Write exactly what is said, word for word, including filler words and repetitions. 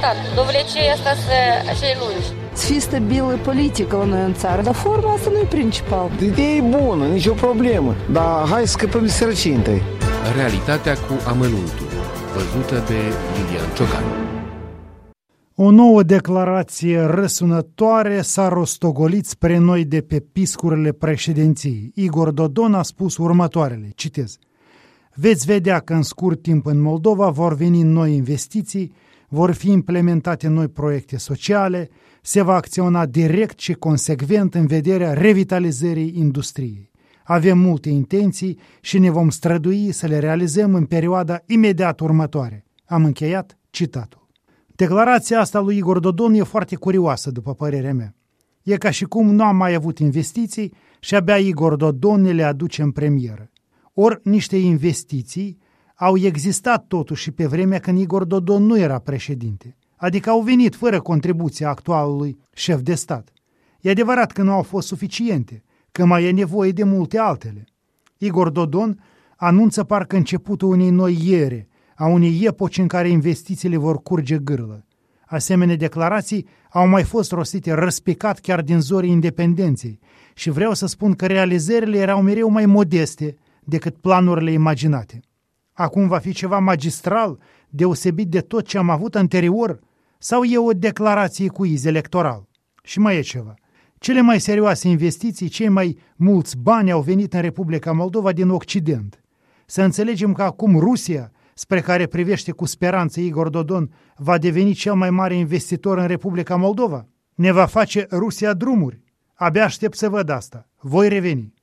clar. Dovlecei asta să așa lungi. Să fie stabilă politică la noi în țară, dar forma asta nu e principal. Ideea e bună, nicio problemă, dar hai să scăpăm de sărăcie întâi. Realitatea cu amănuntul, văzută de Lilian Ciocan. O nouă declarație răsunătoare s-a rostogolit spre noi de pe piscurile președinției. Igor Dodon a spus următoarele, citez: veți vedea că în scurt timp în Moldova vor veni noi investiții, vor fi implementate noi proiecte sociale, se va acționa direct și consecvent în vederea revitalizării industriei. Avem multe intenții și ne vom strădui să le realizăm în perioada imediat următoare. Am încheiat citatul. Declarația asta lui Igor Dodon e foarte curioasă, după părerea mea. E ca și cum nu am mai avut investiții și abia Igor Dodon ne le aduce în premieră. Ori niște investiții au existat totuși și pe vremea când Igor Dodon nu era președinte, adică au venit fără contribuția actualului șef de stat. E adevărat că nu au fost suficiente, că mai e nevoie de multe altele. Igor Dodon anunță parcă începutul unei noi ere, a unei epoci în care investițiile vor curge gârlă. Asemenea declarații au mai fost rostite răspicat chiar din zorii independenței și vreau să spun că realizările erau mereu mai modeste decât planurile imaginate. Acum va fi ceva magistral, deosebit de tot ce am avut anterior, sau e o declarație cu iz electoral? Și mai e ceva. Cele mai serioase investiții, cei mai mulți bani au venit în Republica Moldova din Occident. Să înțelegem că acum Rusia, spre care privește cu speranță Igor Dodon, va deveni cel mai mare investitor în Republica Moldova? Ne va face Rusia drumuri? Abia aștept să văd asta. Voi reveni.